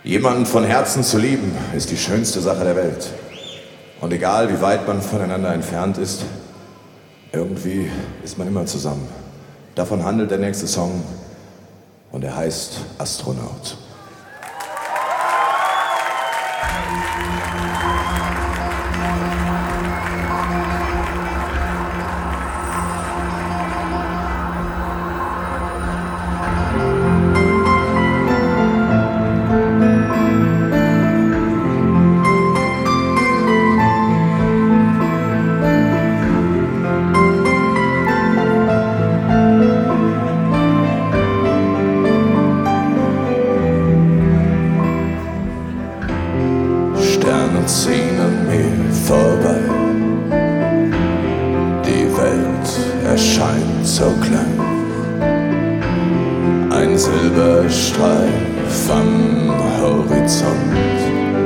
Jemanden von Herzen zu lieben, ist die schönste Sache der Welt. Und egal, wie weit man voneinander entfernt ist, irgendwie ist man immer zusammen. Davon handelt der nächste Song und er heißt Astronaut. Sterne ziehen an mir vorbei, die Welt erscheint so klein, ein Silberstreif am Horizont.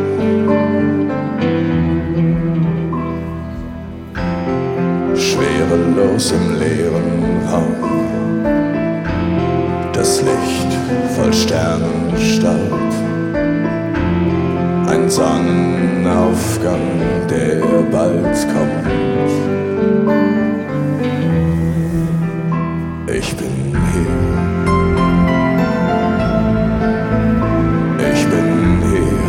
Schwerelos im leeren Raum, das Licht voll Sternenstaub, ein Sonnenaufgang, der bald kommt. Ich bin hier. Ich bin hier.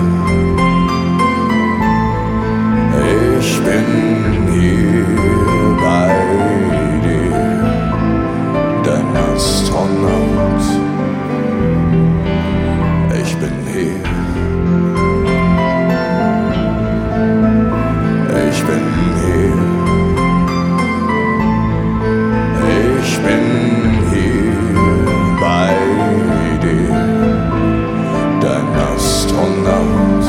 Ich bin hier bei dir, dein Astronaut. Ich bin hier. Ich bin hier. Ich bin hier bei dir, dein Astronaut.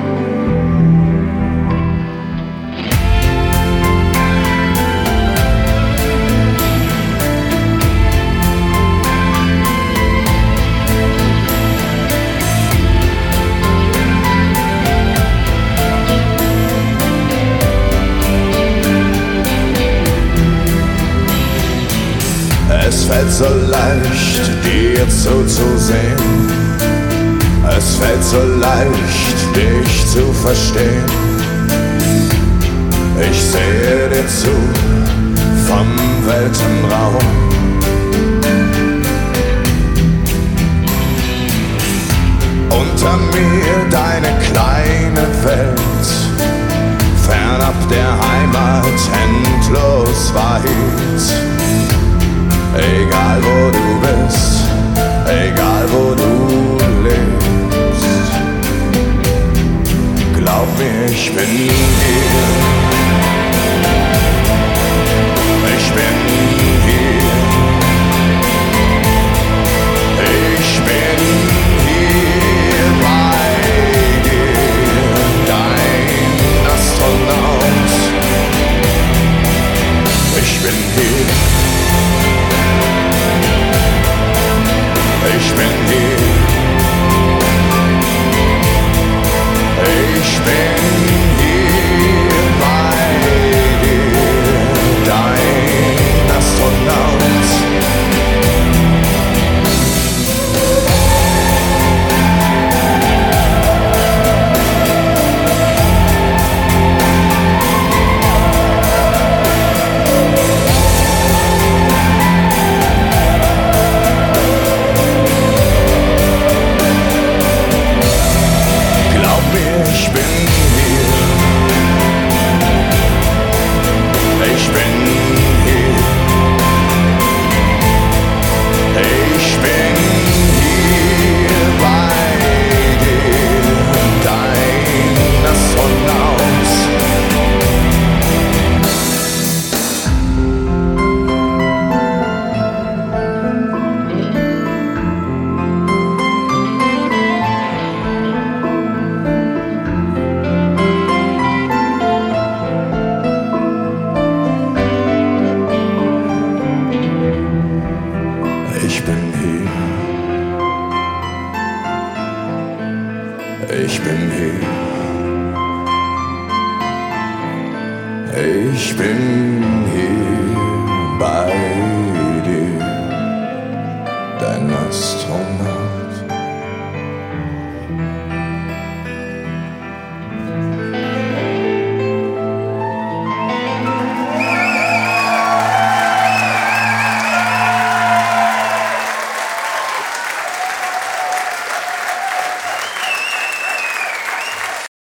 Es fällt so leicht, dir zuzusehen. Es fällt so leicht, dich zu verstehen. Ich sehe dir zu vom Weltenraum. Unter mir deine kleine Welt, fernab der Heimat, endlos weit. Egal wo du bist, egal wo du lebst, glaub mir, ich bin hier. Ich bin hier. Ich bin hier bei dir, dein Astronaut. Ich bin hier. Ich bin hier. Ich bin hier bei dir, dein Astronaut. Ich bin hier. Ich bin hier. Ich bin hier bei dir, dein Astronaut. Ich bin hier. Ich bin hier. Ich bin hier bei dir, dein Astronaut.